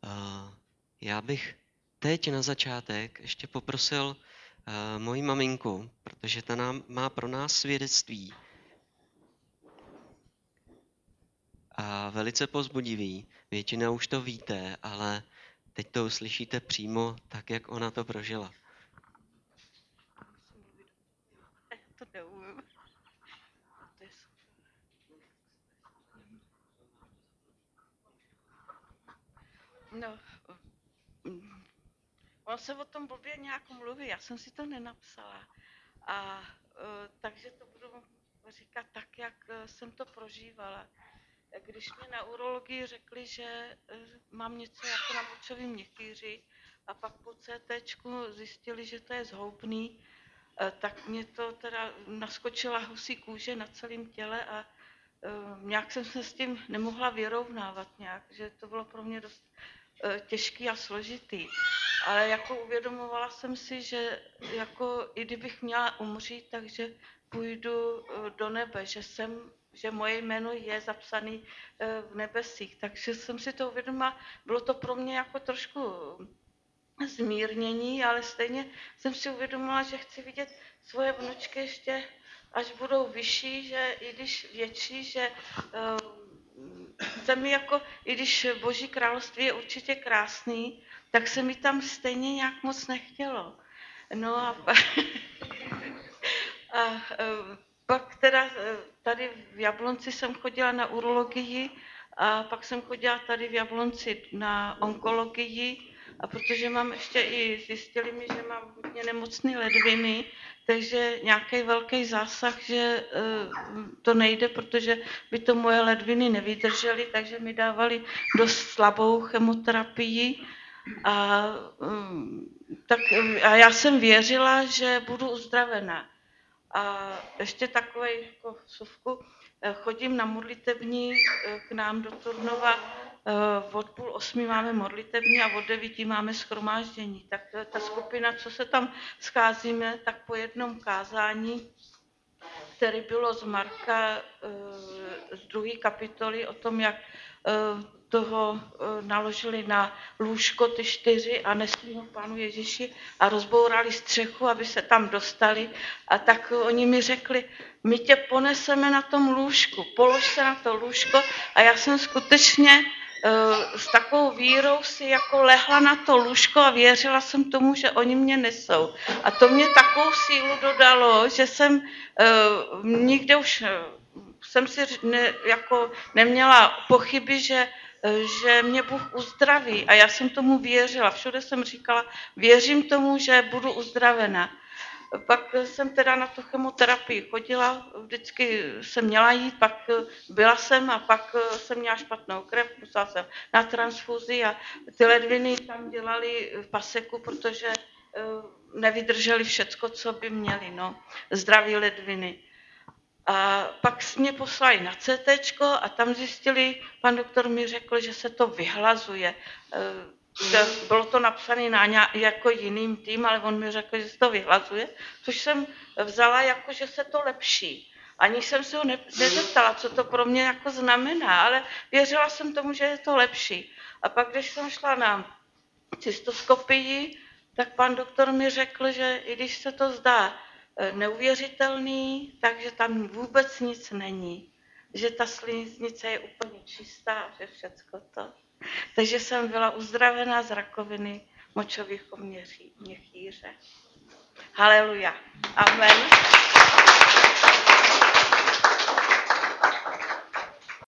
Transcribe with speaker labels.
Speaker 1: Já bych teď na začátek ještě poprosil moji maminku, protože ta má pro nás svědectví a velice povzbudivý. Většina už to víte, ale teď to uslyšíte přímo tak, jak ona to prožila.
Speaker 2: To neumím. No, on se o tom blbě nějak mluví, já jsem si to nenapsala. A takže to budu říkat tak, jak jsem to prožívala. Když mi na urologii řekli, že mám něco jako na močovém měchýři a pak po CTčku zjistili, že to je zhoubný, tak mě to teda naskočila husí kůže na celém těle a nějak jsem se s tím nemohla vyrovnávat nějak, že to bylo pro mě dost těžký a složitý. Ale jako uvědomovala jsem si, že jako i kdybych měla umřít, takže půjdu do nebe, že moje jméno je zapsané v nebesích. Takže jsem si to uvědomila. Bylo to pro mě jako trošku zmírnění, ale stejně jsem si uvědomila, že chci vidět svoje vnučky ještě, až budou vyšší, že i když větší, že se mi jako, i když Boží království je určitě krásný, tak se mi tam stejně nějak moc nechtělo. No a pak teda tady v Jablonci jsem chodila na urologii a pak jsem chodila tady v Jablonci na onkologii a protože mám ještě i, zjistili mi, že mám hodně nemocné ledviny, takže nějaký velký zásah, že to nejde, protože by to moje ledviny nevydržely, takže mi dávali dost slabou chemoterapii a já jsem věřila, že budu uzdravená. A ještě takový jako vsuvku, chodím na modlitební k nám do Turnova, od 7:30 máme modlitební a od 9 máme shromáždění. Tak ta skupina, co se tam scházíme, tak po jednom kázání, které bylo z Marka z 2. kapitoly o tom, jak toho naložili na lůžko ty 4 a nesli ho Pánu Ježíši a rozbourali střechu, aby se tam dostali. A tak oni mi řekli, my tě poneseme na tom lůžku, polož se na to lůžko a já jsem skutečně s takovou vírou si jako lehla na to lůžko a věřila jsem tomu, že oni mě nesou. A to mě takovou sílu dodalo, že jsem nikde už jsem si jako neměla pochyby, že mě Bůh uzdraví. A já jsem tomu věřila. Všude jsem říkala, věřím tomu, že budu uzdravena. Pak jsem teda na tu chemoterapii chodila, vždycky jsem měla jít, pak byla jsem a pak jsem měla špatnou krev, musela jsem na transfuzi a ty ledviny tam dělali v paseku, protože nevydrželi všecko, co by měli, no, zdraví ledviny. A pak mě poslali na CTčko a tam zjistili, pan doktor mi řekl, že se to vyhlazuje. Bylo to napsané jako jiným tým, ale on mi řekl, že se to vyhlazuje, což jsem vzala jako, že se to lepší. Ani jsem se ho nezeptala, co to pro mě jako znamená, ale věřila jsem tomu, že je to lepší. A pak, když jsem šla na cystoskopii, tak pan doktor mi řekl, že i když se to zdá neuvěřitelný, takže tam vůbec nic není. Že ta sliznice je úplně čistá, že všecko to. Takže jsem byla uzdravená z rakoviny močového měchýře. Haleluja. Amen.